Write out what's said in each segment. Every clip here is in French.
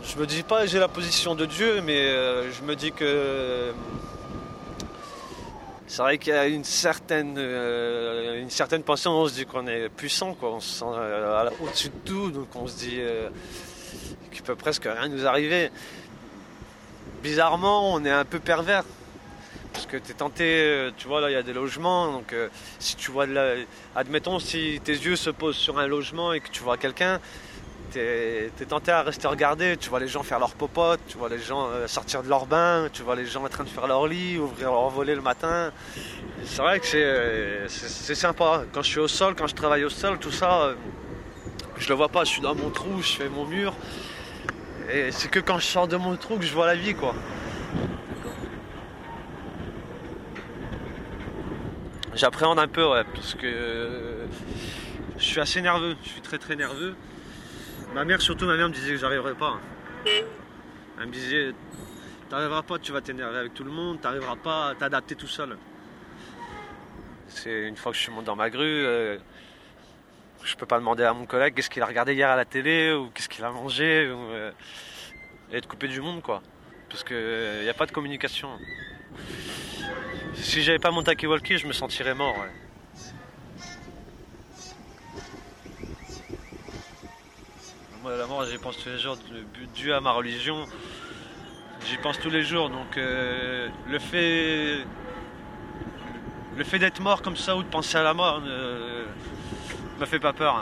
Je me dis pas que j'ai la position de Dieu, mais je me dis que c'est vrai qu'il y a une certaine pensée, on se dit qu'on est puissant, quoi. On se sent au-dessus de tout, donc on se dit qu'il peut presque rien nous arriver. Bizarrement, on est un peu pervers. Parce que tu es tenté, tu vois, là il y a des logements, donc si tu vois admettons si tes yeux se posent sur un logement et que tu vois quelqu'un, t'es tenté à rester regarder, tu vois les gens faire leur popote, tu vois les gens sortir de leur bain, tu vois les gens en train de faire leur lit, ouvrir leur volet le matin. C'est vrai que c'est sympa. Quand je suis au sol, quand je travaille au sol, tout ça, je le vois pas, je suis dans mon trou, je fais mon mur. Et c'est que quand je sors de mon trou que je vois la vie, quoi. J'appréhende un peu, ouais, parce que je suis assez nerveux, je suis très très nerveux. Ma mère me disait que j'arriverais pas. Elle me disait, t'arriveras pas, tu vas t'énerver avec tout le monde, t'arriveras pas à t'adapter tout seul. C'est une fois que je suis monté dans ma grue, je peux pas demander à mon collègue qu'est-ce qu'il a regardé hier à la télé, ou qu'est-ce qu'il a mangé, et être coupé du monde, quoi. Parce qu'il n'y a pas de communication. Si j'avais pas mon talkie-walkie, je me sentirais mort, ouais. Moi, la mort, j'y pense tous les jours, dû à ma religion. J'y pense tous les jours, donc le fait d'être mort comme ça ou de penser à la mort me fait pas peur. Hein.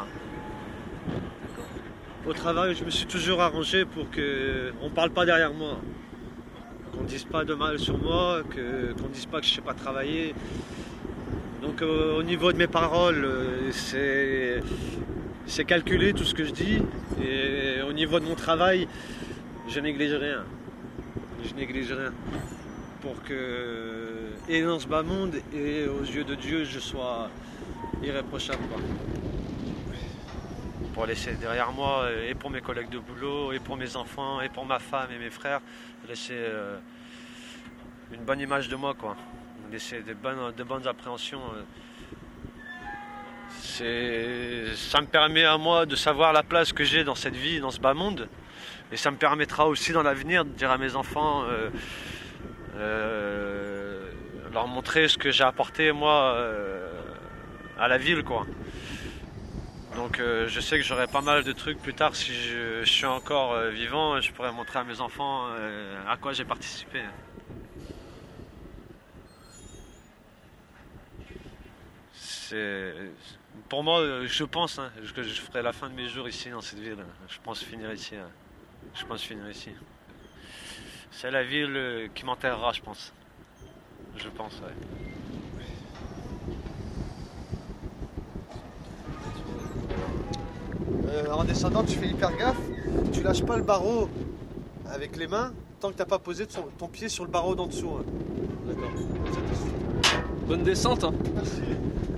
Au travail, je me suis toujours arrangé pour qu'on parle pas derrière moi. Qu'on dise pas de mal sur moi, qu'on dise pas que je sais pas travailler. Donc au niveau de mes paroles, c'est calculé tout ce que je dis. Et au niveau de mon travail, je néglige rien. Je néglige rien. Pour que, et dans ce bas monde, et aux yeux de Dieu, je sois irréprochable, quoi. Pour laisser derrière moi, et pour mes collègues de boulot, et pour mes enfants, et pour ma femme et mes frères, laisser une bonne image de moi, quoi. Laisser de bonnes appréhensions. Ça me permet à moi de savoir la place que j'ai dans cette vie, dans ce bas monde. Et ça me permettra aussi dans l'avenir de dire à mes enfants, leur montrer ce que j'ai apporté moi à la ville, quoi. Donc je sais que j'aurai pas mal de trucs plus tard si je suis encore vivant, je pourrais montrer à mes enfants à quoi j'ai participé. Pour moi, je pense que je ferai la fin de mes jours ici dans cette ville. Je pense finir ici. C'est la ville qui m'enterrera, je pense. Je pense, ouais. En descendant, tu fais hyper gaffe. Tu lâches pas le barreau avec les mains tant que t'as pas posé ton pied sur le barreau d'en dessous. Hein. D'accord. Bonne descente. Hein. Merci.